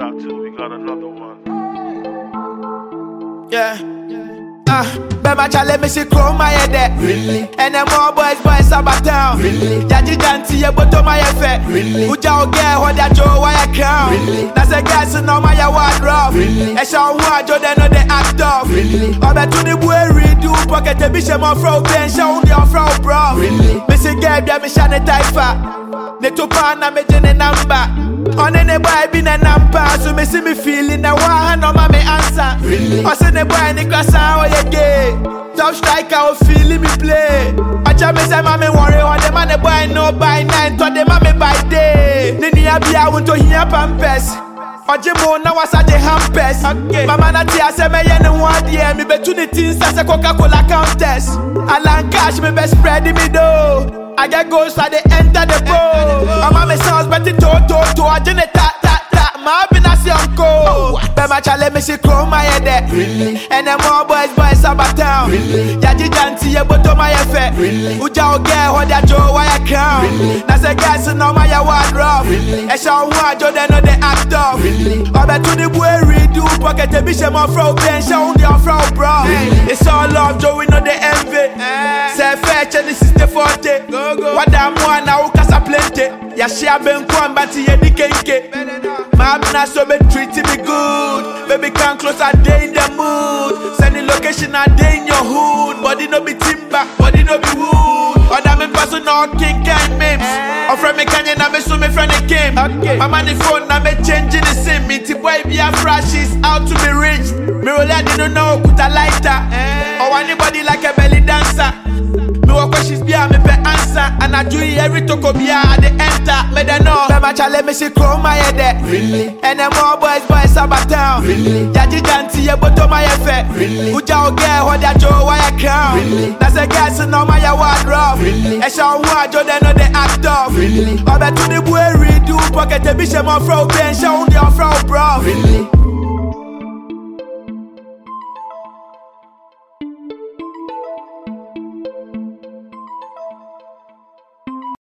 Part 2, we got another one. Yeah. Bema chale me si crow my head. Really? And them more boys about town. Really? Yaji danti ye boto my effect. Really? Uja oge ho da Joe why I crown. Really? That's a guy so no my wardrobe. Really? E sha one jo they know they act off. Really? Obe to the boy redo pocket a biche mo fro ben sha undi on fro bro. Really? Me si get bia me shane taifa. Ne to pan na me jene number. On any boy been a nampa, so me see me feeling a one no me answer. Really? I say the boy ni klasa o ye gay. Top striker o feeling me play. I tell me say me worry on the man the boy no by night, to the man me by day. Nini abia want to hear pampers. Ojimo na wasa je hampers. Mama na tia say me ye no one day. Me betu the things as a Coca-Cola countess. Alan cash me be spread me do. I get ghosts at the enter the boat. Mama me sounds better to I didn't ta. My happiness uncle. Bema chale me si crow my head. Really? And them more boys about town. Really? Yaji danti ye boto my effect. Really? Uja oge ho da Joe why I crown. Really? That's a guy so no my wardrobe. Really? E sha one jo they know they act off. Really? Obe to the boy redo pocket a biche mo fro ben sha undi on fro bro. Really? It's all love Joe we know they envy. Say fetch this is the forte. Go. What damn one na ukasa plenty. Ya share ben kwan bati ye di kenke. My happiness so be treating me good. Baby come close a day in the mood. Send the location a day in your hood. Body no be timber, body no be wood. Other me person no kick and memes. Or from me Kanye na me so me friend the game. My money phone na me changing the sim. Me ti boy be a fresh is out to be rich. Me roll I didn't know put a lighter. Or anybody like a belly dancer. Me walk questions be a me pe answer. And I do it every toko be a the enter. Me they know. Bema chale me si crow my head. Really? And them more boys about town. Really? Yaji danti ye boto my effect. Really? Uja oge ho da Joe why I crown. Really? That's a guy so no my wardrobe. Really? E sha one jo they know they act off. Really? Obe to the boy redo pocket a biche mo fro ben sha undi on fro bro. Really?